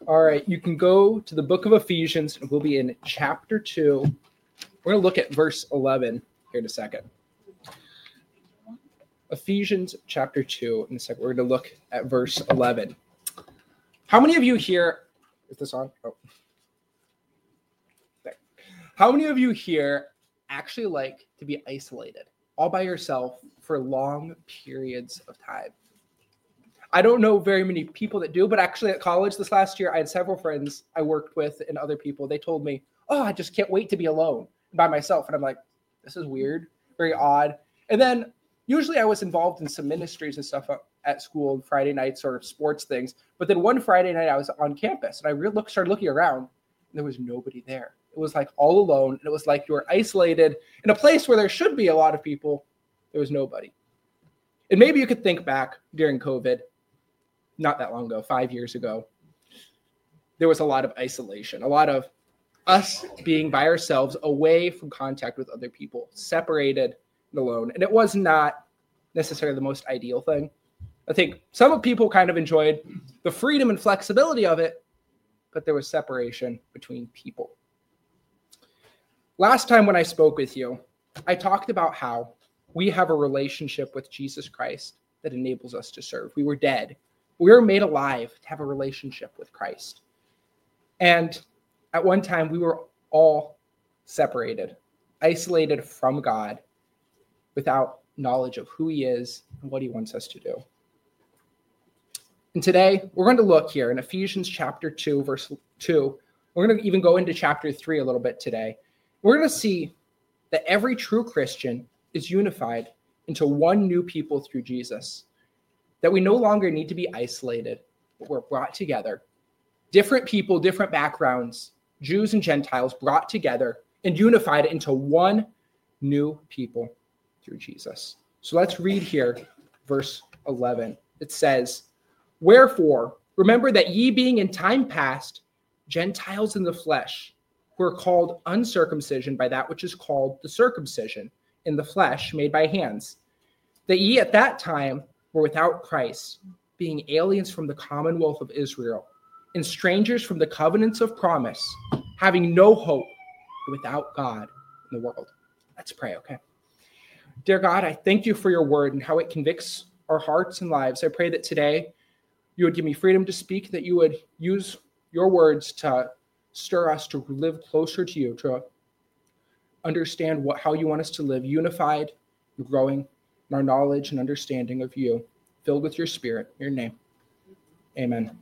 All right, you can go to the book of Ephesians, and we'll be in chapter 2. We're going to look at verse 11 here in a second. Ephesians chapter 2 in a second. We're going to look at verse 11. How many of you here, is this on? Oh. There. How many of you here actually like to be isolated all by yourself for long periods of time? I don't know very many people that do, but actually at college this last year, I had several friends I worked with and other people. They told me, oh, I just can't wait to be alone by myself. And I'm like, this is weird, very odd. And then usually I was involved in some ministries and stuff at school, Friday nights or sports things. But then one Friday night I was on campus and I started looking around and there was nobody there. It was like all alone. And it was like you were isolated in a place where there should be a lot of people. There was nobody. And maybe you could think back during COVID, not that long ago, 5 years ago, there was a lot of isolation, a lot of us being by ourselves, away from contact with other people, separated and alone. And it was not necessarily the most ideal thing. I think some people kind of enjoyed the freedom and flexibility of it, but there was separation between people. Last time when I spoke with you, I talked about how we have a relationship with Jesus Christ that enables us to serve. We were dead. We were made alive to have a relationship with Christ. And at one time, we were all separated, isolated from God, without knowledge of who he is and what he wants us to do. And today, we're going to look here in Ephesians chapter 2, verse 2. We're going to even go into chapter 3 a little bit today. We're going to see that every true Christian is unified into one new people through Jesus. That we no longer need to be isolated, but we're brought together. Different people, different backgrounds, Jews and Gentiles brought together and unified into one new people through Jesus. So let's read here, verse 11. It says, "Wherefore, remember that ye being in time past Gentiles in the flesh, who are called uncircumcision by that which is called the circumcision in the flesh made by hands, that ye at that time were without Christ, being aliens from the commonwealth of Israel, and strangers from the covenants of promise, having no hope, without God in the world." Let's pray, okay? Dear God, I thank you for your word and how it convicts our hearts and lives. I pray that today you would give me freedom to speak, that you would use your words to stir us to live closer to you, to understand how you want us to live, unified and growing in our knowledge and understanding of you, filled with your spirit, in your name. Amen.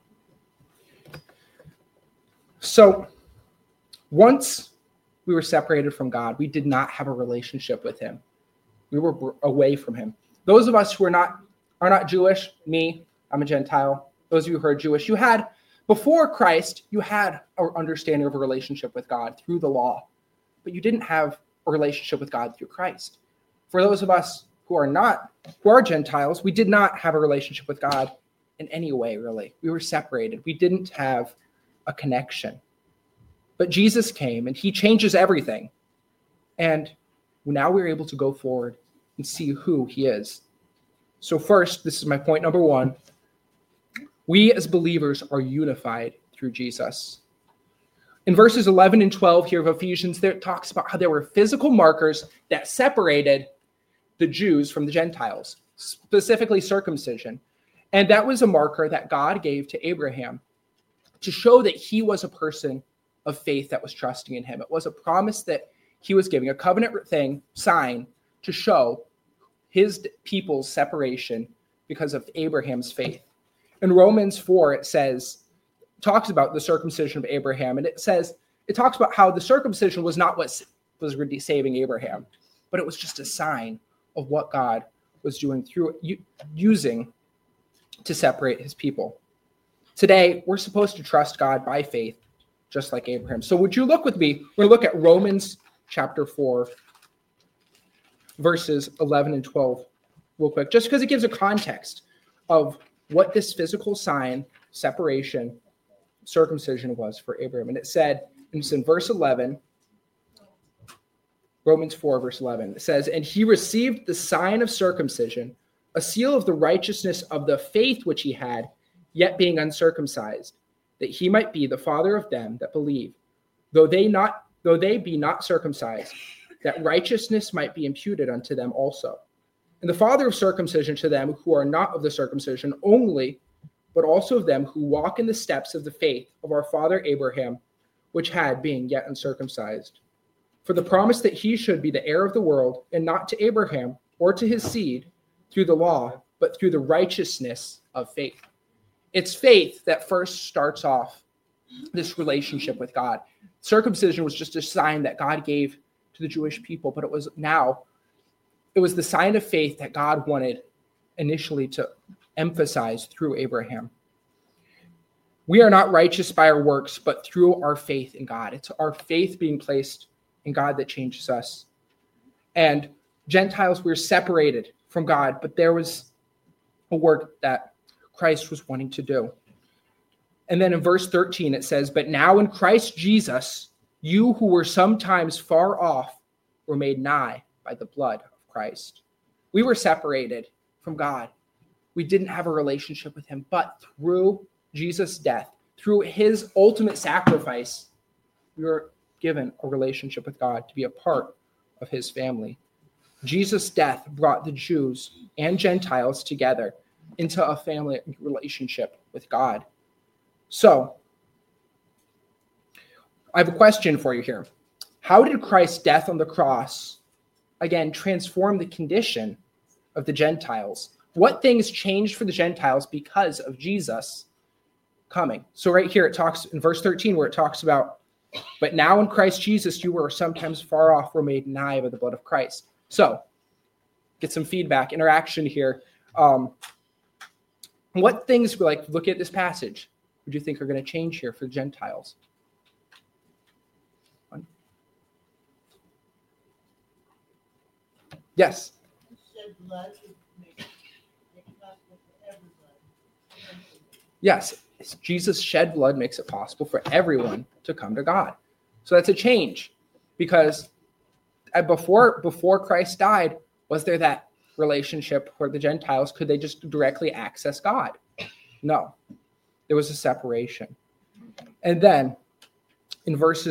So, once we were separated from God, we did not have a relationship with him. We were away from him. Those of us who are not Jewish, me, I'm a Gentile. Those of you who are Jewish, before Christ, you had an understanding of a relationship with God through the law, but you didn't have a relationship with God through Christ. For those of us who are Gentiles, we did not have a relationship with God in any way, really. We were separated. We didn't have a connection. But Jesus came and he changes everything. And now we're able to go forward and see who he is. So first, this is my point number 1. We as believers are unified through Jesus. In verses 11 and 12 here of Ephesians, there it talks about how there were physical markers that separated the Jews from the Gentiles, specifically circumcision. And that was a marker that God gave to Abraham to show that he was a person of faith that was trusting in him. It was a promise that he was giving, a covenant sign to show his people's separation because of Abraham's faith. In Romans 4, talks about the circumcision of Abraham, and it talks about how the circumcision was not what was really saving Abraham, but it was just a sign of what God was doing using to separate his people. Today, we're supposed to trust God by faith, just like Abraham. So would you look with me? We're going to look at Romans chapter 4, verses 11 and 12 real quick, just because it gives a context of what this physical sign, separation, circumcision was for Abraham. And it's in verse 11, Romans 4, verse 11. It says, "And he received the sign of circumcision, a seal of the righteousness of the faith which he had, yet being uncircumcised, that he might be the father of them that believe, though they be not circumcised, that righteousness might be imputed unto them also. And the father of circumcision to them who are not of the circumcision only, but also of them who walk in the steps of the faith of our father Abraham, which had being yet uncircumcised. For the promise that he should be the heir of the world, and not to Abraham or to his seed through the law, but through the righteousness of faith. It's faith that first starts off this relationship with God. Circumcision was just a sign that God gave to the Jewish people, but it was the sign of faith that God wanted initially to emphasize through Abraham. We are not righteous by our works, but through our faith in God. It's our faith being placed in God that changes us. And Gentiles, we're separated from God, but there was a work that Christ was wanting to do. And then in verse 13, it says, "But now in Christ Jesus, you who were sometimes far off were made nigh by the blood of Christ." We were separated from God. We didn't have a relationship with him, but through Jesus' death, through his ultimate sacrifice, we were given a relationship with God to be a part of his family. Jesus' death brought the Jews and Gentiles together into a family relationship with God. So, I have a question for you here. How did Christ's death on the cross, again, transform the condition of the Gentiles? What things changed for the Gentiles because of Jesus coming? So right here, it talks in verse 13 where it talks about, "But now in Christ Jesus, you were sometimes far off, were made nigh by the blood of Christ." So, get some feedback, interaction here. What things, like, look at this passage, would you think are going to change here for the Gentiles? Yes. Yes, Jesus shed blood makes it possible for everyone to come to God. So that's a change, because before Christ died, was there that relationship for the Gentiles? Could they just directly access God? No, there was a separation. And then in verse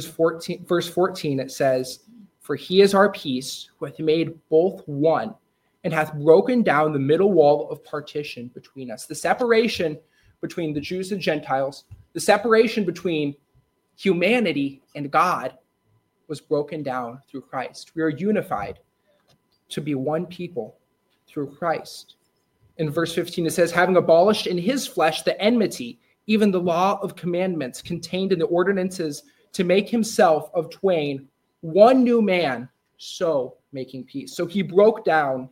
14, it says, "For he is our peace, who hath made both one, and hath broken down the middle wall of partition between us." The separation between the Jews and Gentiles, the separation between humanity and God was broken down through Christ. We are unified to be one people through Christ. In verse 15, it says, "Having abolished in his flesh the enmity, even the law of commandments contained in the ordinances, to make himself of twain one new man, so making peace." So he broke down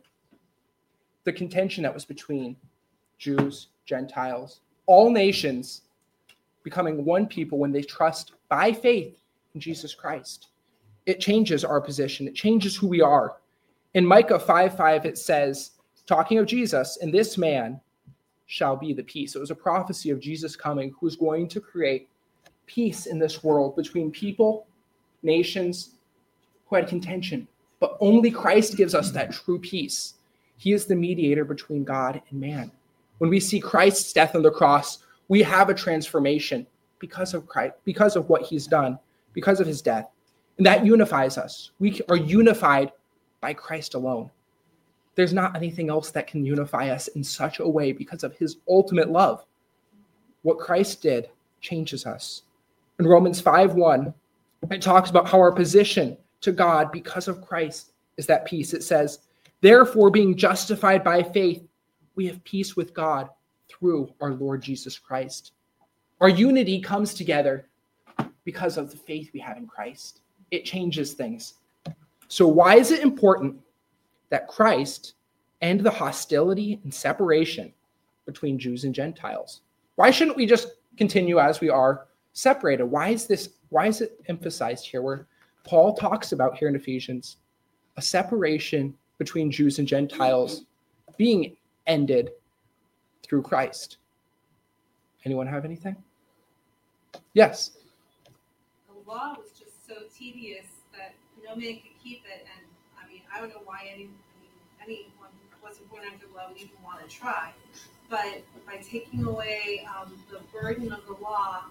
the contention that was between Jews, Gentiles, all nations, becoming one people when they trust by faith in Jesus Christ. It changes our position. It changes who we are. In Micah 5:5, it says, talking of Jesus, "And this man shall be the peace." It was a prophecy of Jesus coming, who's going to create peace in this world between people, nations who had contention. But only Christ gives us that true peace. He is the mediator between God and man. When we see Christ's death on the cross, we have a transformation because of Christ, because of what he's done, because of his death. And that unifies us. We are unified by Christ alone. There's not anything else that can unify us in such a way because of his ultimate love. What Christ did changes us. In Romans 5:1, it talks about how our position to God because of Christ is that peace. It says, "Therefore, being justified by faith, we have peace with God through our Lord Jesus Christ." Our unity comes together because of the faith we have in Christ. It changes things. So why is it important that Christ end the hostility and separation between Jews and Gentiles? Why shouldn't we just continue as we are separated? Why is it emphasized here where Paul talks about here in Ephesians a separation between Jews and Gentiles being ended through Christ? Anyone have anything? Yes. The law was just so tedious that no man could keep it, and I don't know why anyone wasn't born under the law would even want to try. But by taking away the burden of the law,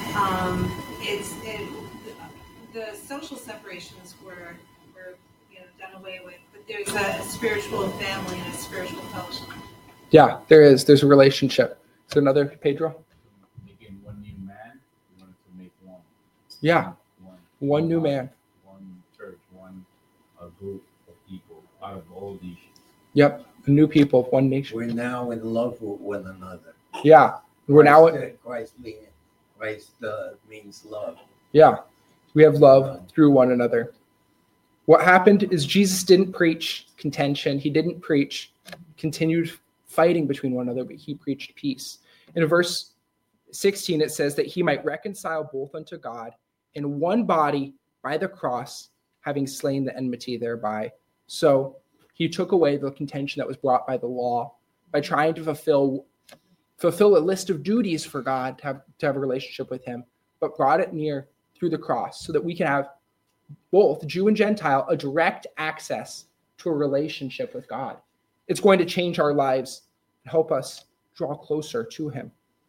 the social separations were done away with. But there's a spiritual family and a spiritual fellowship. Yeah, there is. There's a relationship. So another, Pedro? Making one new man, we wanted to make one. Yeah, one new man. One church, one group of people out of all nations. Yep, a new people, one nation. We're now in love with one another. Yeah, we're now. Christ means love. Yeah, we have love through one another. What happened is Jesus didn't preach contention. He didn't preach continued fighting between one another, but he preached peace. In verse 16, it says that he might reconcile both unto God in one body by the cross, having slain the enmity thereby. So he took away the contention that was brought by the law by trying to fulfill a list of duties for God to have a relationship with him, but brought it near through the cross so that we can have both Jew and Gentile a direct access to a relationship with God. It's going to change our lives and help us draw closer to him.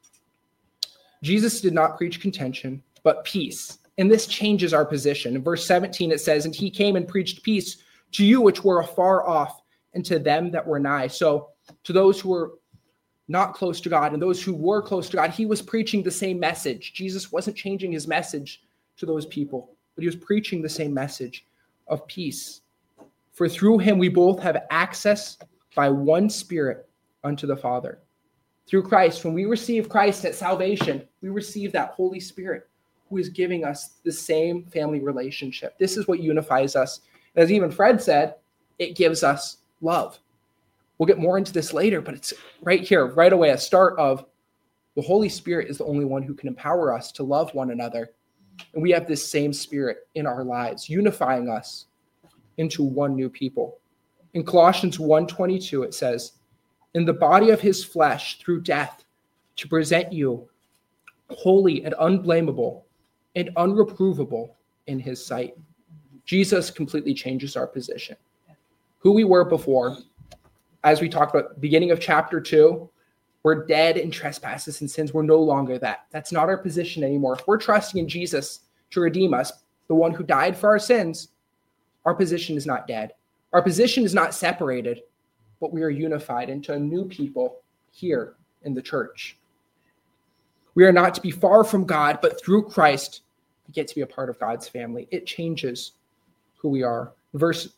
Jesus did not preach contention, but peace. And this changes our position. In verse 17, it says, and he came and preached peace to you which were afar off, and to them that were nigh. So to those who were not close to God and those who were close to God, he was preaching the same message. Jesus wasn't changing his message to those people, but he was preaching the same message of peace. For through him we both have access by one Spirit unto the Father. Through Christ, when we receive Christ at salvation, we receive that Holy Spirit who is giving us the same family relationship. This is what unifies us. As even Fred said, it gives us love. We'll get more into this later, but it's right here, right away, a start of the Holy Spirit is the only one who can empower us to love one another. And we have this same Spirit in our lives, unifying us into one new people. In Colossians 1:22, it says, in the body of his flesh through death, to present you holy and unblameable and unreprovable in his sight. Jesus completely changes our position. Who we were before, as we talked about beginning of chapter 2, we're dead in trespasses and sins. We're no longer that. That's not our position anymore. If we're trusting in Jesus to redeem us, the one who died for our sins, our position is not dead. Our position is not separated, but we are unified into a new people here in the church. We are not to be far from God, but through Christ, we get to be a part of God's family. It changes who we are. Verse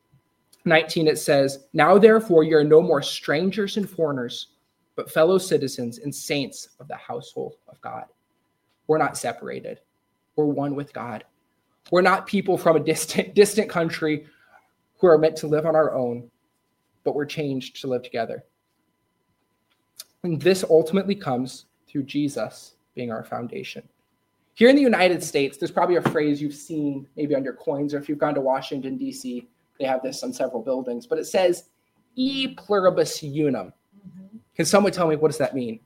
19, it says, now therefore you are no more strangers and foreigners, but fellow citizens and saints of the household of God. We're not separated. We're one with God. We're not people from a distant country who are meant to live on our own, but we're changed to live together. And this ultimately comes through Jesus being our foundation. Here in the United States, there's probably a phrase you've seen maybe on your coins, or if you've gone to Washington, D.C., they have this on several buildings, but it says, e pluribus unum. Can someone tell me, what does that mean?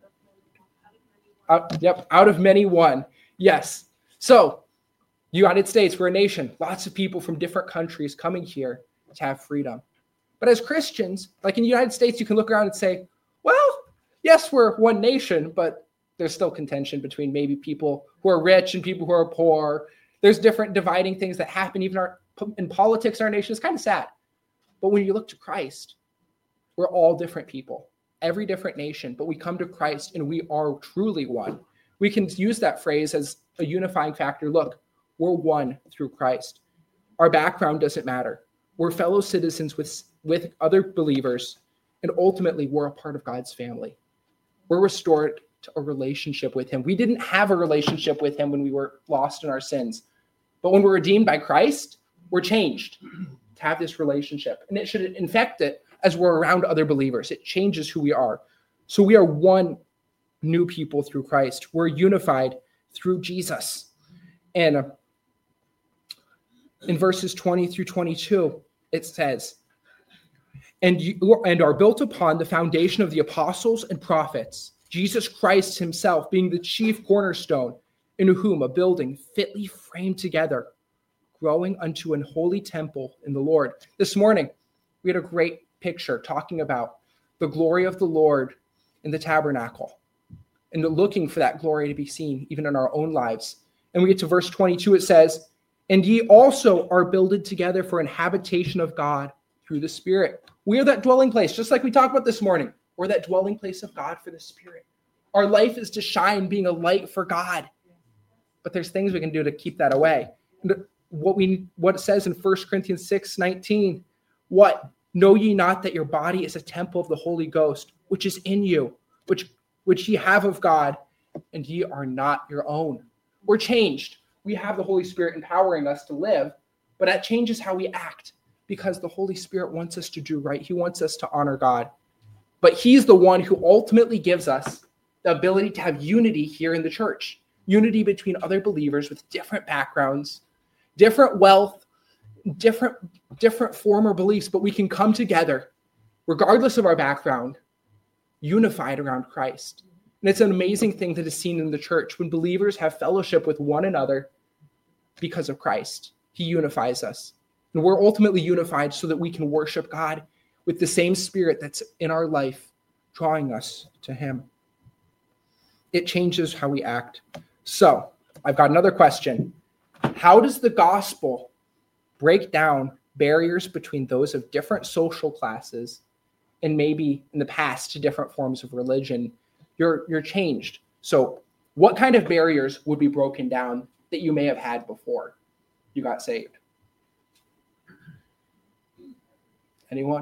Out of many one. Yes. So, United States, we're a nation. Lots of people from different countries coming here to have freedom. But as Christians, like in the United States, you can look around and say, well, yes, we're one nation, but there's still contention between maybe people who are rich and people who are poor. There's different dividing things that happen even in politics in our nation. It's kind of sad. But when you look to Christ, we're all different people, every different nation, but we come to Christ and we are truly one. We can use that phrase as a unifying factor. Look, we're one through Christ. Our background doesn't matter. We're fellow citizens with other believers, and ultimately we're a part of God's family. We're restored to a relationship with him. We didn't have a relationship with him when we were lost in our sins, but when we're redeemed by Christ, we're changed to have this relationship, and it should infect it as we're around other believers. It changes who we are. So we are one new people through Christ. We're unified through Jesus. And in verses 20 through 22, it says, and are built upon the foundation of the apostles and prophets, Jesus Christ himself being the chief cornerstone, in whom a building fitly framed together, growing unto an holy temple in the Lord. This morning, we had a great picture talking about the glory of the Lord in the tabernacle and looking for that glory to be seen even in our own lives. And we get to verse 22, it says, "And ye also are builded together for an habitation of God through the Spirit." We are that dwelling place, just like we talked about this morning. We're that dwelling place of God for the Spirit. Our life is to shine, being a light for God. But there's things we can do to keep that away. And what it says in 1 Corinthians 6:19, what? "Know ye not that your body is a temple of the Holy Ghost, which is in you, which ye have of God, and ye are not your own." We're changed. We have the Holy Spirit empowering us to live, but that changes how we act because the Holy Spirit wants us to do right. He wants us to honor God. But he's the one who ultimately gives us the ability to have unity here in the church, unity between other believers with different backgrounds, different wealth, different former beliefs, but we can come together regardless of our background, unified around Christ. And it's an amazing thing that is seen in the church when believers have fellowship with one another because of Christ. He unifies us. And we're ultimately unified so that we can worship God with the same Spirit that's in our life, drawing us to him. It changes how we act. So I've got another question. How does the gospel break down barriers between those of different social classes and maybe in the past to different forms of religion? You're changed. So what kind of barriers would be broken down that you may have had before you got saved? Anyone?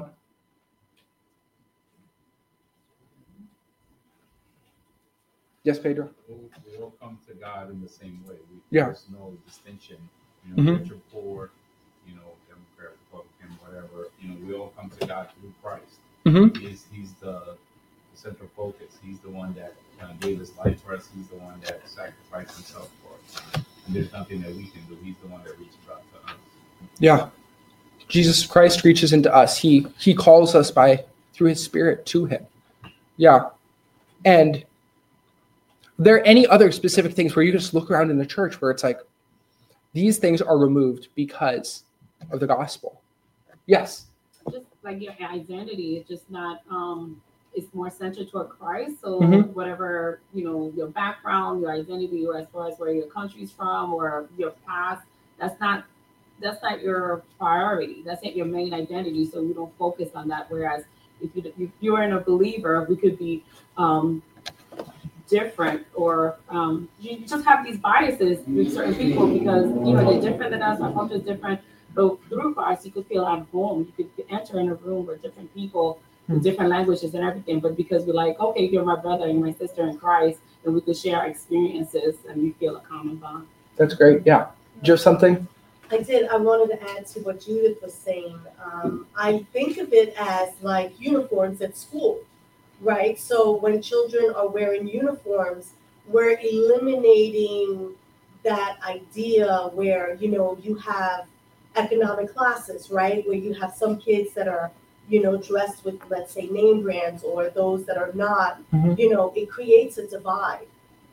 Yes, Pedro? We all come to God in the same way. There's no distinction. Mhm. Rich or poor, Democrat, Republican, whatever. We all come to God through Christ. Mm-hmm. He's the central focus. He's the one that gave his life for us. He's the one that sacrificed himself for us. And there's nothing that we can do. He's the one that reaches out to us. Yeah. Jesus Christ reaches into us. He calls us through his Spirit to him. Yeah. And are there any other specific things where you just look around in the church where it's like, these things are removed because of the gospel? Yes. Just like your identity, it's just not, it's more centered toward Christ. So Mhm. whatever, your background, your identity, or as far as where your country's from or your past, that's not your priority. That's not your main identity. So you don't focus on that. Whereas if you're in a believer, we could be different, or you just have these biases with certain people because they're different than us. Our culture is different. But through Christ, you could feel at home. You could enter in a room with different people with different languages and everything. But because we're like, okay, you're my brother and my sister in Christ, and we could share experiences and we feel a common bond. That's great. Yeah. Do you have something? I did. I wanted to add to what Judith was saying. I think of it as like uniforms at school, right? So when children are wearing uniforms, we're eliminating that idea where, you have economic classes, right? Where you have some kids that are, dressed with, let's say, name brands, or those that are not. Mhm. It creates a divide.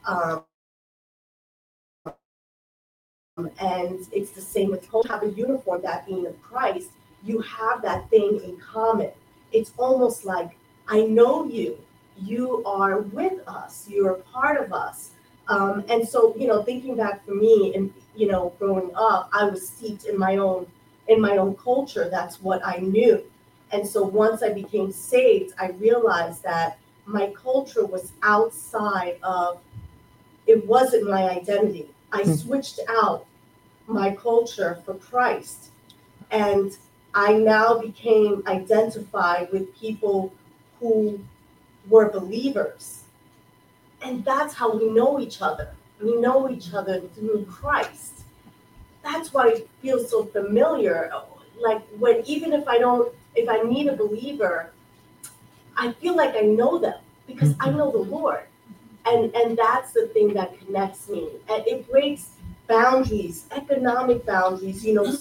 And it's the same with culture. Have a uniform, that being of Christ, you have that thing in common. It's almost like, I know you. You are with us. You're a part of us. And so, thinking back for me, and growing up, I was steeped in my own culture. That's what I knew. And so once I became saved, I realized that my culture was outside of. It wasn't my identity. I switched out my culture for Christ. And I now became identified with people who were believers. And that's how we know each other. We know each other through Christ. That's why it feels so familiar. Like even if I meet a believer, I feel like I know them because I know the Lord. And that's the thing that connects me. And it breaks boundaries, economic boundaries,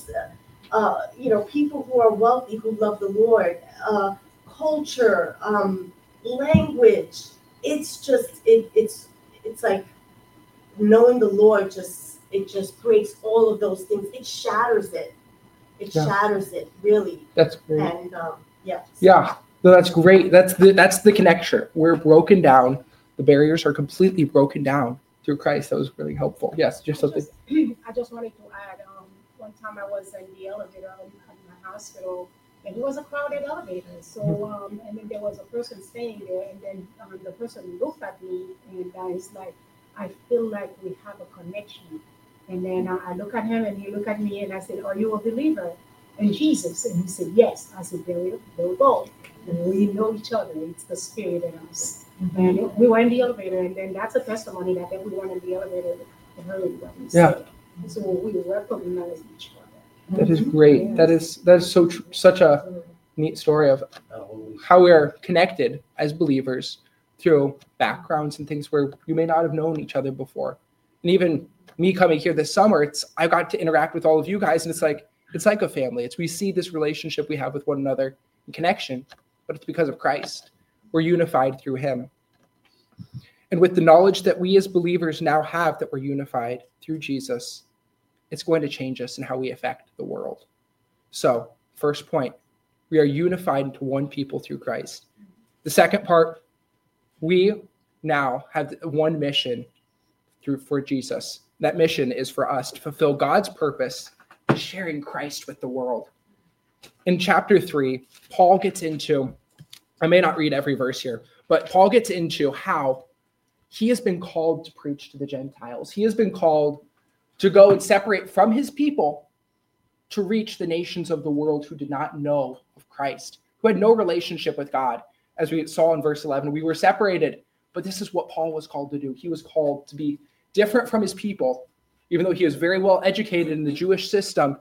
people who are wealthy, who love the Lord, culture, language. It's just, it's like knowing the Lord it just breaks all of those things. It shatters it. It shatters it, really. That's great. And Yes. Yeah, no, that's great. That's the connection. We're broken down. The barriers are completely broken down through Christ. That was really helpful. Yes, just something. I just wanted to add, one time I was in the elevator at my hospital, and it was a crowded elevator. So, and then there was a person staying there, and then the person looked at me, and it's like, I feel like we have a connection. And then I look at him, and he looked at me, and I said, "Are you a believer in Jesus?" And he said, "Yes." I said, there we go. And we know each other. It's the Spirit in us. And we were in the elevator, and then that's a testimony that everyone in the elevator heard what we said. So we recognize each other. That is great. Yes. That is so such a neat story of how we're connected as believers through backgrounds and things where you may not have known each other before. And even me coming here this summer, I got to interact with all of you guys, and it's like a family. We see this relationship we have with one another in connection, but it's because of Christ. We're unified through him. And with the knowledge that we as believers now have that we're unified through Jesus, it's going to change us in how we affect the world. So, first point, we are unified into one people through Christ. The second part, we now have one mission for Jesus. That mission is for us to fulfill God's purpose, sharing Christ with the world. In chapter 3, Paul gets into, I may not read every verse here, but Paul gets into how he has been called to preach to the Gentiles. He has been called to go and separate from his people to reach the nations of the world who did not know of Christ, who had no relationship with God. As we saw in verse 11, we were separated, but this is what Paul was called to do. He was called to be different from his people. Even though he was very well educated in the Jewish system,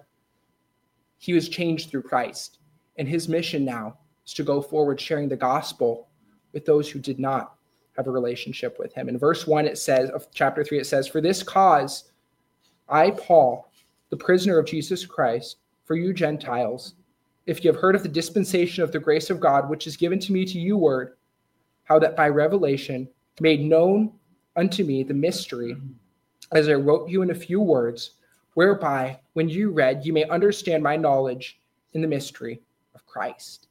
he was changed through Christ. And his mission now is to go forward sharing the gospel with those who did not have a relationship with him. In verse 1 of chapter 3, it says, "For this cause, I, Paul, the prisoner of Jesus Christ, for you Gentiles, if you have heard of the dispensation of the grace of God, which is given to me to you word, how that by revelation made known unto me the mystery, as I wrote you in a few words, whereby, when you read, you may understand my knowledge in the mystery of Christ."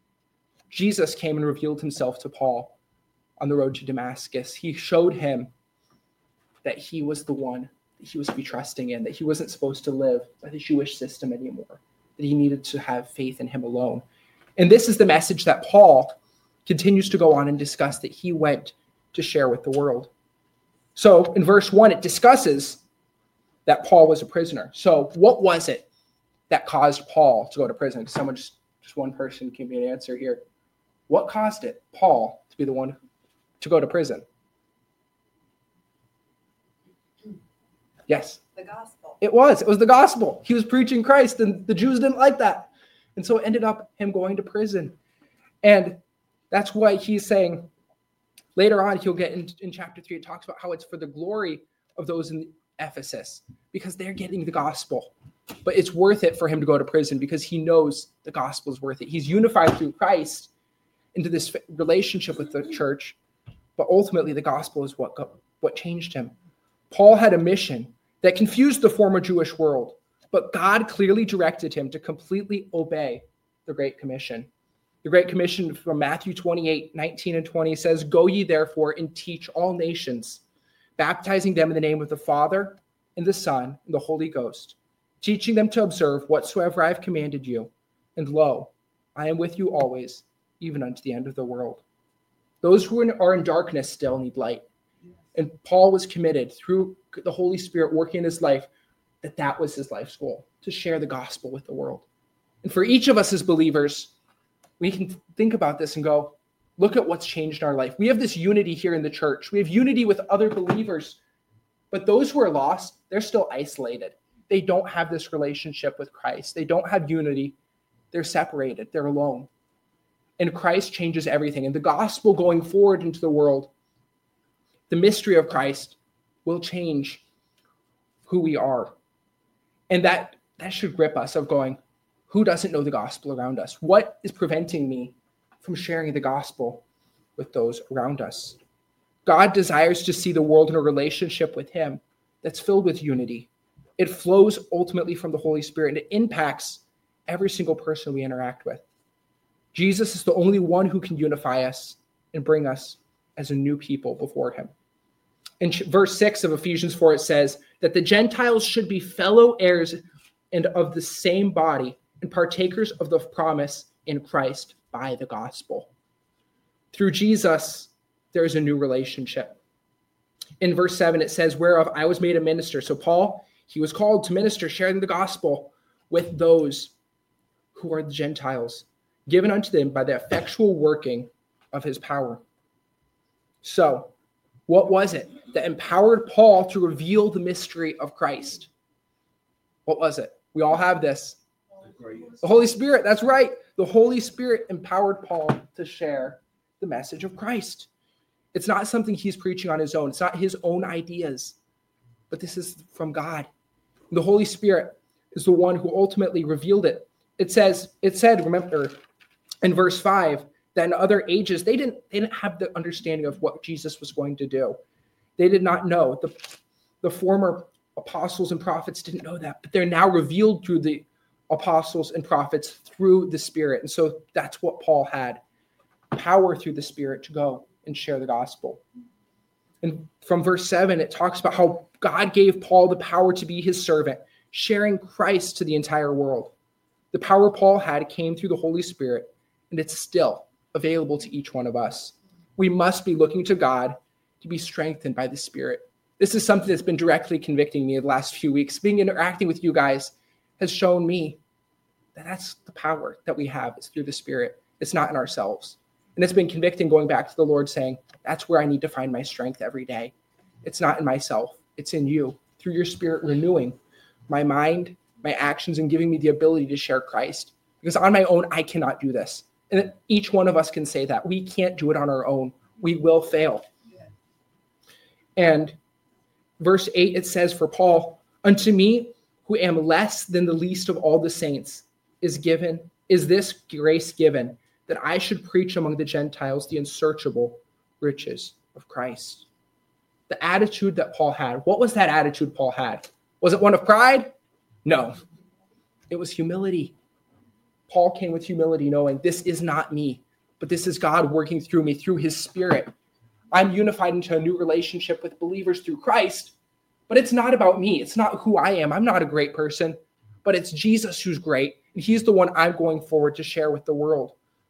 Jesus came and revealed himself to Paul on the road to Damascus. He showed him that he was the one that he was to be trusting in, that he wasn't supposed to live by the Jewish system anymore, that he needed to have faith in him alone. And this is the message that Paul continues to go on and discuss that he went to share with the world. So in verse 1, it discusses that Paul was a prisoner. So what was it that caused Paul to go to prison? Someone, just one person give me an answer here. What caused it, Paul, to be the one to go to prison? Yes. The gospel. It was the gospel. He was preaching Christ, and the Jews didn't like that. And so it ended up him going to prison. And that's why he's saying, later on, he'll get in chapter 3, it talks about how it's for the glory of those in Ephesus, because they're getting the gospel. But it's worth it for him to go to prison because he knows the gospel is worth it. He's unified through Christ into this relationship with the church, but ultimately the gospel is what changed him. Paul had a mission that confused the former Jewish world, but God clearly directed him to completely obey the Great Commission. The Great Commission from Matthew 28:19 and 20 says, "Go ye therefore and teach all nations, baptizing them in the name of the Father and the Son and the Holy Ghost, teaching them to observe whatsoever I have commanded you. And lo, I am with you always, even unto the end of the world." Those who are in darkness still need light. And Paul was committed through the Holy Spirit working in his life that was his life's goal, to share the gospel with the world. And for each of us as believers, we can think about this and go, look at what's changed in our life. We have this unity here in the church. We have unity with other believers. But those who are lost, they're still isolated. They don't have this relationship with Christ. They don't have unity. They're separated. They're alone. And Christ changes everything. And the gospel going forward into the world, the mystery of Christ, will change who we are. And that should grip us of going, who doesn't know the gospel around us? What is preventing me from sharing the gospel with those around us? God desires to see the world in a relationship with him that's filled with unity. It flows ultimately from the Holy Spirit, and it impacts every single person we interact with. Jesus is the only one who can unify us and bring us as a new people before him. In verse 6 of Ephesians 4, it says that the Gentiles should be fellow heirs and of the same body and partakers of the promise in Christ by the gospel. Through Jesus, there is a new relationship. In verse 7, it says, whereof I was made a minister. So Paul, he was called to minister, sharing the gospel with those who are the Gentiles, given unto them by the effectual working of his power. So, what was it that empowered Paul to reveal the mystery of Christ? What was it? We all have this. The Holy Spirit, that's right. The Holy Spirit empowered Paul to share the message of Christ. It's not something he's preaching on his own. It's not his own ideas, but this is from God. The Holy Spirit is the one who ultimately revealed it. It said, remember, in verse 5, that in other ages, they didn't have the understanding of what Jesus was going to do. They did not know. The former apostles and prophets didn't know that, but they're now revealed through the apostles and prophets through the Spirit. And so that's what Paul had, power through the Spirit to go and share the gospel. And from verse 7, it talks about how God gave Paul the power to be his servant, sharing Christ to the entire world. The power Paul had came through the Holy Spirit, and it's still available to each one of us. We must be looking to God to be strengthened by the Spirit. This is something that's been directly convicting me the last few weeks. Interacting with you guys has shown me that that's the power that we have. It's through the Spirit. It's not in ourselves. And it's been convicting going back to the Lord saying, that's where I need to find my strength every day. It's not in myself. It's in you, through your Spirit renewing my mind, my actions, and giving me the ability to share Christ. Because on my own, I cannot do this. And each one of us can say that. We can't do it on our own. We will fail. And verse 8, it says for Paul, unto me, who am less than the least of all the saints, is this grace given, that I should preach among the Gentiles the unsearchable riches of Christ. The attitude that Paul had. What was that attitude Paul had? Was it one of pride? No. It was humility. Paul came with humility, knowing this is not me, but this is God working through me, through his Spirit. I'm unified into a new relationship with believers through Christ, but it's not about me. It's not who I am. I'm not a great person, but it's Jesus who's great, and he's the one I'm going forward to share with the world.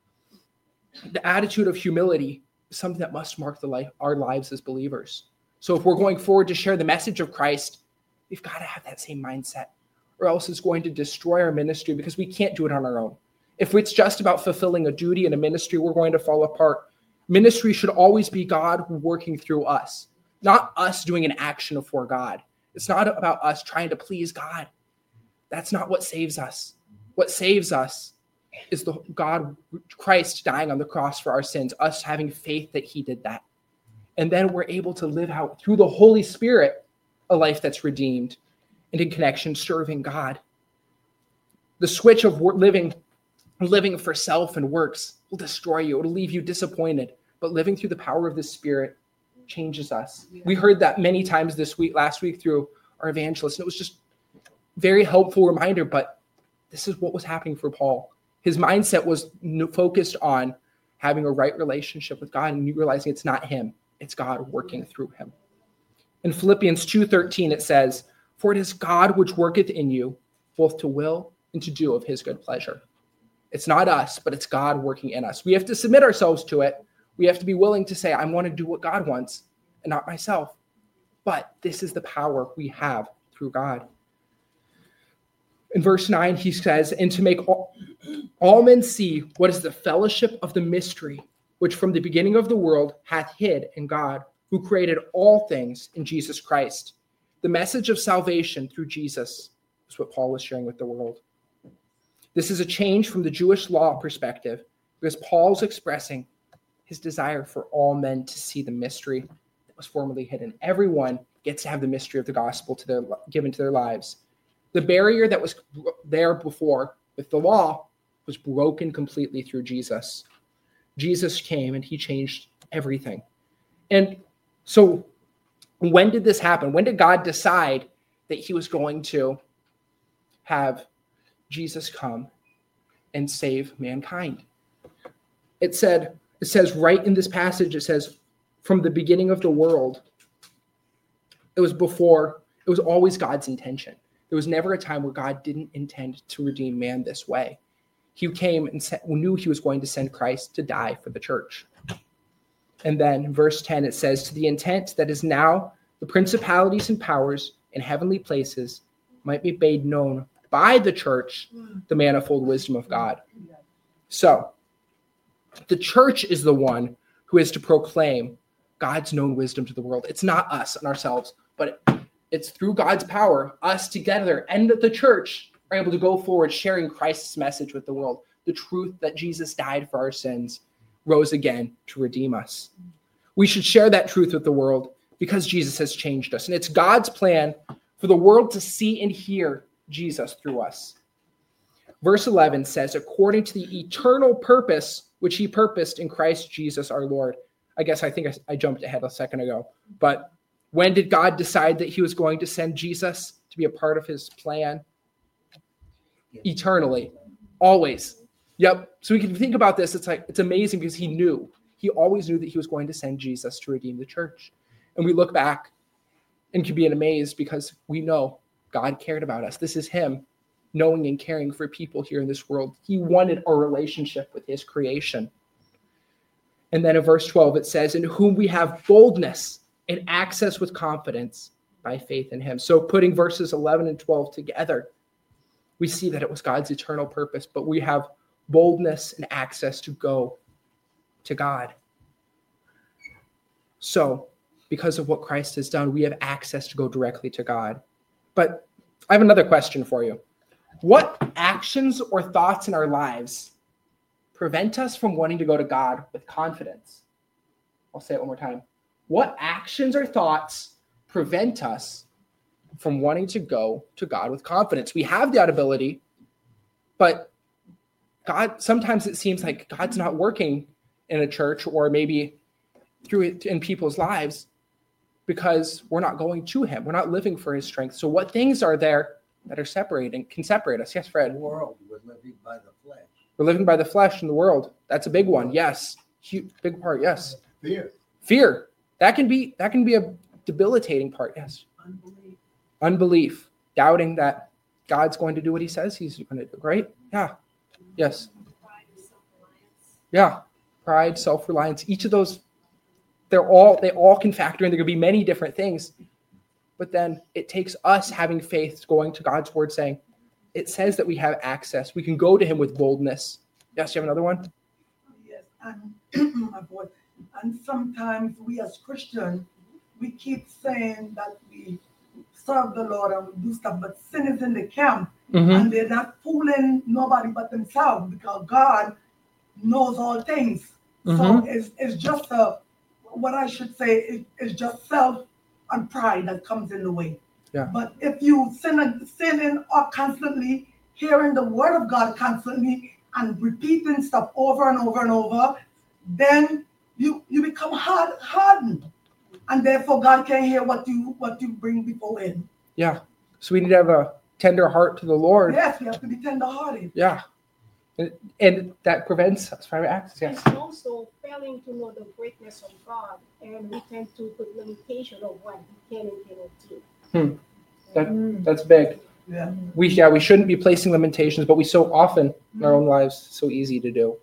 The attitude of humility is something that must mark our lives as believers. So if we're going forward to share the message of Christ, we've got to have that same mindset, or else it's going to destroy our ministry because we can't do it on our own. If it's just about fulfilling a duty in a ministry, we're going to fall apart. Ministry should always be God working through us, not us doing an action for God. It's not about us trying to please God. That's not what saves us. What saves us is the God, Christ dying on the cross for our sins, us having faith that he did that. And then we're able to live out through the Holy Spirit a life that's redeemed and in connection, serving God. The switch of living for self and works will destroy you. It'll leave you disappointed. But living through the power of the Spirit changes us. Yeah. We heard that many times last week through our evangelist. And it was just very helpful reminder, but this is what was happening for Paul. His mindset was focused on having a right relationship with God and realizing it's not him, it's God working through him. In Philippians 2:13, it says, for it is God which worketh in you, both to will and to do of his good pleasure. It's not us, but it's God working in us. We have to submit ourselves to it. We have to be willing to say, I want to do what God wants and not myself. But this is the power we have through God. In verse 9, he says, and to make all men see what is the fellowship of the mystery, which from the beginning of the world hath hid in God, who created all things in Jesus Christ. The message of salvation through Jesus is what Paul was sharing with the world. This is a change from the Jewish law perspective, because Paul's expressing his desire for all men to see the mystery that was formerly hidden. Everyone gets to have the mystery of the gospel given to their lives. The barrier that was there before with the law was broken completely through Jesus. Jesus came and he changed everything. And so when did this happen? When did God decide that he was going to have Jesus come and save mankind? it says right in this passage, it says, from the beginning of the world, it was always God's intention. There was never a time where God didn't intend to redeem man this way. He came and knew he was going to send Christ to die for the church. And then verse 10, it says, to the intent that is now the principalities and powers in heavenly places might be made known by the church, the manifold wisdom of God. So the church is the one who is to proclaim God's known wisdom to the world. It's not us and ourselves, but it's through God's power, us together and the church are able to go forward sharing Christ's message with the world, the truth that Jesus died for our sins, rose again to redeem us. We should share that truth with the world because Jesus has changed us. And it's God's plan for the world to see and hear Jesus through us. Verse 11 says, according to the eternal purpose which he purposed in Christ Jesus our Lord. I think I jumped ahead a second ago. But when did God decide that he was going to send Jesus to be a part of his plan? Eternally. Always. Yep. So we can think about this. It's amazing because he always knew that he was going to send Jesus to redeem the church. And we look back and can be amazed because we know God cared about us. This is him knowing and caring for people here in this world. He wanted a relationship with his creation. And then in verse 12, it says, in whom we have boldness and access with confidence by faith in him. So putting verses 11 and 12 together, we see that it was God's eternal purpose, but we have boldness and access to go to God. So because of what Christ has done, we have access to go directly to God. But I have another question for you. What actions or thoughts in our lives prevent us from wanting to go to God with confidence? I'll say it one more time. What actions or thoughts prevent us from wanting to go to God with confidence? We have that ability, but God, sometimes it seems like God's not working in a church or maybe through it in people's lives because we're not going to him. We're not living for his strength. So what things are there that are can separate us? Yes, Fred. The world, we're living by the flesh. We're living by the flesh in the world. That's a big one. Yes. Big part. Yes. Fear. That can be a debilitating part. Yes. Unbelief. Doubting that God's going to do what he says he's going to do. Right? Yeah. Yes. Yeah. Pride, self-reliance. Each of those, they all can factor in. There could be many different things. But then it takes us having faith, going to God's word, saying, it says that we have access. We can go to him with boldness. Yes, you have another one? Yes, and my boy. And sometimes we as Christians, we keep saying that we serve the Lord and we do stuff, but sin is in the camp. Mm-hmm. And they're not fooling nobody but themselves because God knows all things. Mm-hmm. So it's just what I should say is just self and pride that comes in the way. Yeah. But if you sinning or constantly hearing the word of God constantly and repeating stuff over and over and over, then you become hardened, and therefore God can hear what you bring before him. Yeah. So we need to have a tender heart to the Lord. Yes, we have to be tender-hearted. Yeah. And that prevents us from access. Yes. And also failing to know the greatness of God, and we tend to put limitation of what he can and cannot do. That's big. Yeah. We shouldn't be placing limitations, but we so often in our own lives, so easy to do.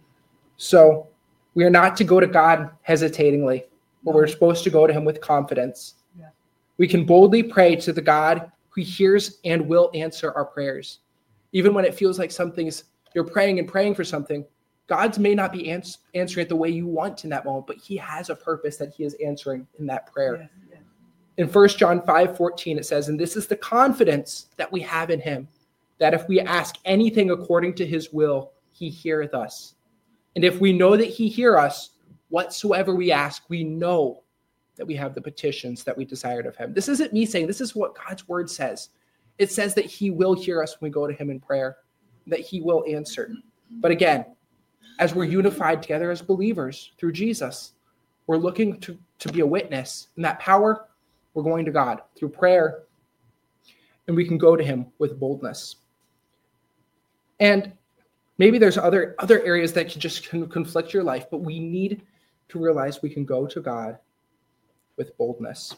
So we are not to go to God hesitatingly, but we're supposed to go to him with confidence. Yeah. We can boldly pray to the God who hears and will answer our prayers. Even when it feels like you're praying and praying for something, God's may not be answering it the way you want in that moment, but he has a purpose that he is answering in that prayer. Yes, yes. In 1 John 5:14, it says, and this is the confidence that we have in him, that if we ask anything according to his will, he heareth us. And if we know that he hear us, whatsoever we ask, we know that we have the petitions that we desired of him. This isn't me saying, this is what God's word says. It says that he will hear us when we go to him in prayer, that he will answer. But again, as we're unified together as believers through Jesus, we're looking to be a witness. And that power, we're going to God through prayer, and we can go to him with boldness. And Maybe there's other areas that can just conflict your life, but we need to realize we can go to God with boldness.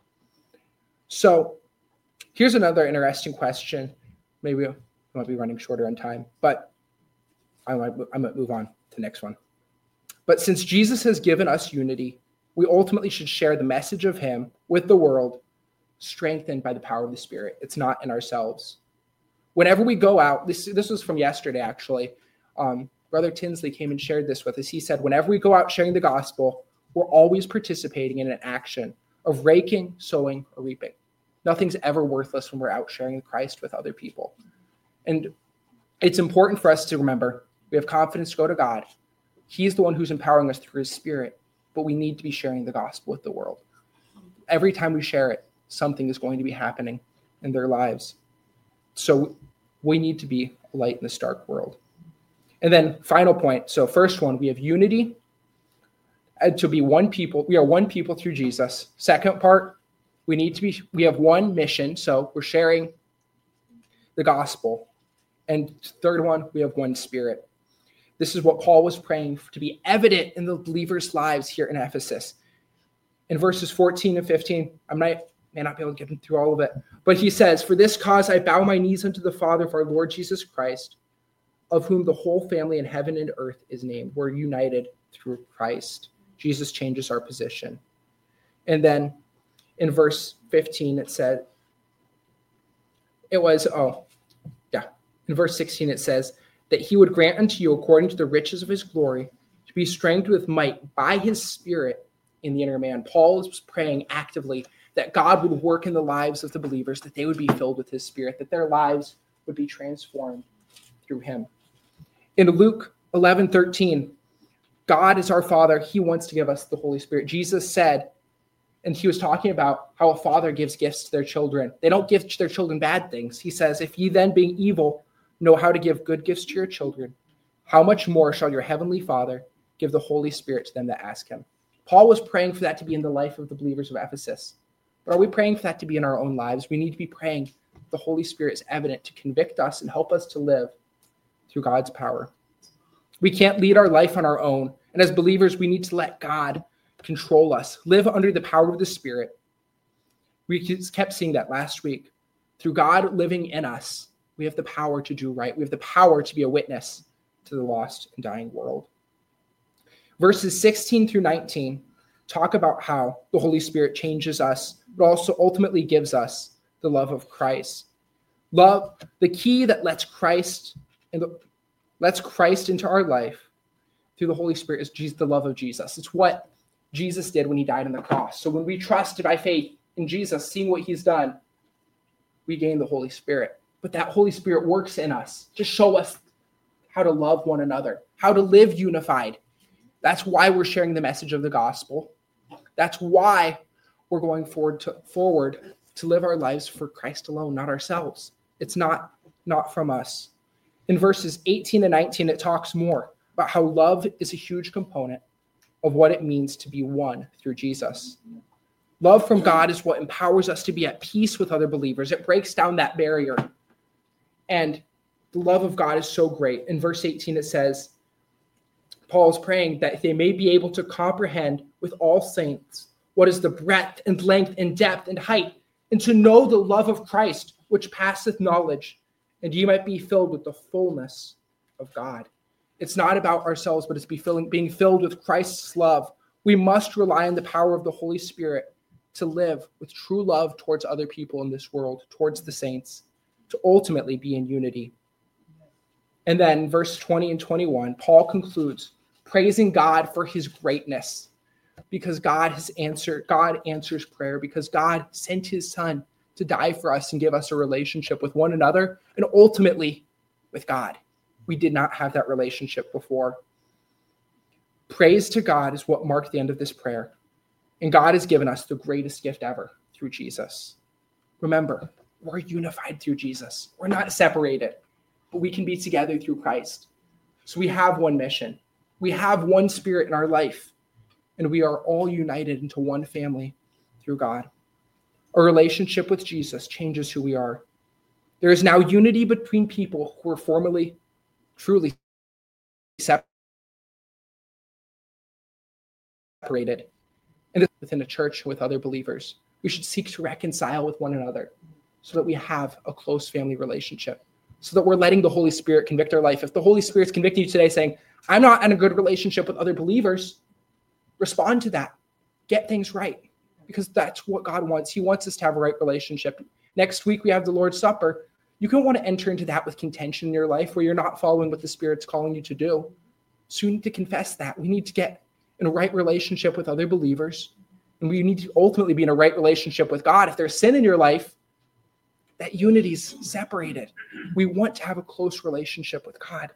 So here's another interesting question. Maybe I might be running shorter on time, but I might move on to the next one. But since Jesus has given us unity, we ultimately should share the message of him with the world, strengthened by the power of the Spirit. It's not in ourselves. Whenever we go out, this was from yesterday, actually. Brother Tinsley came and shared this with us. He said, whenever we go out sharing the gospel, we're always participating in an action of raking, sowing, or reaping. Nothing's ever worthless when we're out sharing Christ with other people. And it's important for us to remember, we have confidence to go to God. He's the one who's empowering us through his Spirit, but we need to be sharing the gospel with the world. Every time we share it, something is going to be happening in their lives. So we need to be a light in this dark world. And then final point. So first one, we have unity and to be one people. We are one people through Jesus. Second part, we have one mission. So we're sharing the gospel. And third one, we have one Spirit. This is what Paul was praying to be evident in the believers' lives here in Ephesus. In verses 14 and 15, I may not be able to get through all of it, but he says, "For this cause I bow my knees unto the Father of our Lord Jesus Christ, of whom the whole family in heaven and earth is named." We're united through Christ. Jesus changes our position. And then in verse 15, it said, in verse 16, it says, that he would grant unto you, according to the riches of his glory, to be strengthened with might by his Spirit in the inner man. Paul was praying actively that God would work in the lives of the believers, that they would be filled with his Spirit, that their lives would be transformed through him. In Luke 11:13, God is our Father. He wants to give us the Holy Spirit. Jesus said, and he was talking about how a father gives gifts to their children. They don't give their children bad things. He says, if ye then, being evil, know how to give good gifts to your children, how much more shall your heavenly Father give the Holy Spirit to them that ask him? Paul was praying for that to be in the life of the believers of Ephesus. But are we praying for that to be in our own lives? We need to be praying the Holy Spirit is evident to convict us and help us to live through God's power. We can't lead our life on our own. And as believers, we need to let God control us, live under the power of the Spirit. We just kept seeing that last week. Through God living in us, we have the power to do right. We have the power to be a witness to the lost and dying world. Verses 16 through 19 talk about how the Holy Spirit changes us, but also ultimately gives us the love of Christ. Love, the key that lets Christ into our life through the Holy Spirit is Jesus, the love of Jesus. It's what Jesus did when he died on the cross. So when we trust by faith in Jesus, seeing what he's done, we gain the Holy Spirit. But that Holy Spirit works in us to show us how to love one another, how to live unified. That's why we're sharing the message of the gospel. That's why we're going forward to live our lives for Christ alone, not ourselves. It's not from us. In verses 18 and 19, it talks more about how love is a huge component of what it means to be one through Jesus. Love from God is what empowers us to be at peace with other believers. It breaks down that barrier. And the love of God is so great. In verse 18, it says, Paul is praying that they may be able to comprehend with all saints what is the breadth and length and depth and height, and to know the love of Christ, which passeth knowledge, and ye might be filled with the fullness of God. It's not about ourselves, but it's being filled with Christ's love. We must rely on the power of the Holy Spirit to live with true love towards other people in this world, towards the saints, to ultimately be in unity. And then verse 20 and 21, Paul concludes praising God for his greatness, because God answers prayer, because God sent his son to die for us and give us a relationship with one another and ultimately with God. We did not have that relationship before. Praise to God is what marked the end of this prayer. And God has given us the greatest gift ever through Jesus. Remember, we're unified through Jesus. We're not separated, but we can be together through Christ. So we have one mission. We have one Spirit in our life, and we are all united into one family through God. Our relationship with Jesus changes who we are. There is now unity between people who were formerly truly separated. And within a church with other believers, we should seek to reconcile with one another so that we have a close family relationship, so that we're letting the Holy Spirit convict our life. If the Holy Spirit's convicting you today saying, I'm not in a good relationship with other believers, respond to that. Get things right, because that's what God wants. He wants us to have a right relationship. Next week, we have the Lord's Supper. You don't want to enter into that with contention in your life where you're not following what the Spirit's calling you to do. So you need to confess that. We need to get in a right relationship with other believers. And we need to ultimately be in a right relationship with God. If there's sin in your life, that unity's separated. We want to have a close relationship with God.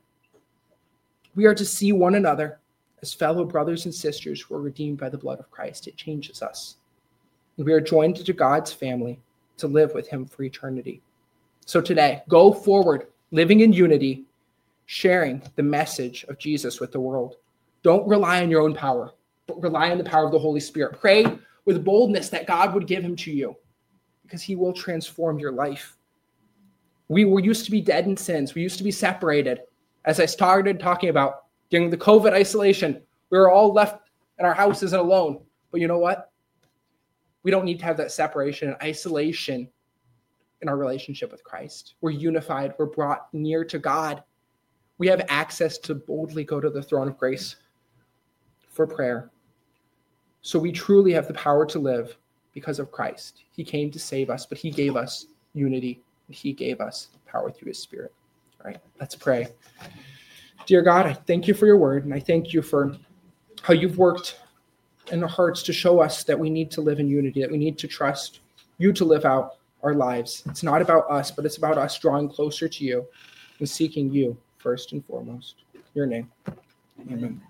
We are to see one another as fellow brothers and sisters who are redeemed by the blood of Christ. It changes us. And we are joined to God's family to live with him for eternity. So today, go forward, living in unity, sharing the message of Jesus with the world. Don't rely on your own power, but rely on the power of the Holy Spirit. Pray with boldness that God would give him to you, because he will transform your life. We were used to be dead in sins. We used to be separated. As I started talking about during the COVID isolation, we were all left in our houses and alone. But you know what? We don't need to have that separation and isolation in our relationship with Christ. We're unified. We're brought near to God. We have access to boldly go to the throne of grace for prayer. So we truly have the power to live because of Christ. He came to save us, but he gave us unity, and he gave us power through his Spirit. All right, let's pray. Dear God, I thank you for your word, and I thank you for how you've worked in our hearts to show us that we need to live in unity, that we need to trust you to live out our lives. It's not about us, but it's about us drawing closer to you and seeking you first and foremost. In your name, amen.